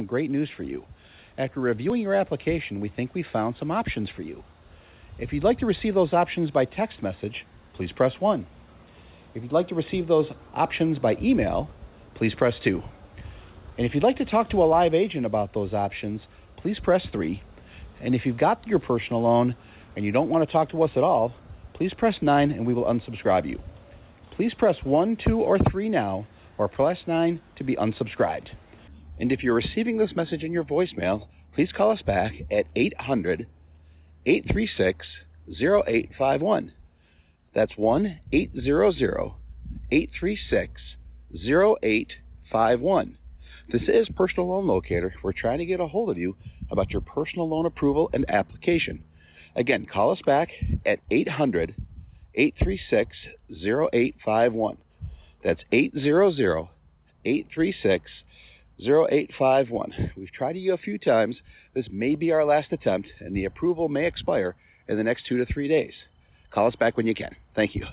great news for you. After reviewing your application, we think we found some options for you. If you'd like to receive those options by text message, please press 1. If you'd like to receive those options by email, please press 2. And if you'd like to talk to a live agent about those options, please press 3. And if you've got your personal loan and you don't want to talk to us at all, please press 9 and we will unsubscribe you. Please press 1, 2, or 3 now, or press 9 to be unsubscribed. And if you're receiving this message in your voicemail, please call us back at 800-836-0851. That's 1-800-836-0851. This is Personal Loan Locator. We're trying to get a hold of you about your personal loan approval and application. Again, call us back at 800-836-0851. That's 800-836-0851. We've tried you a few times. This may be our last attempt, and the approval may expire in the next 2 to 3 days. Call us back when you can. Thank you.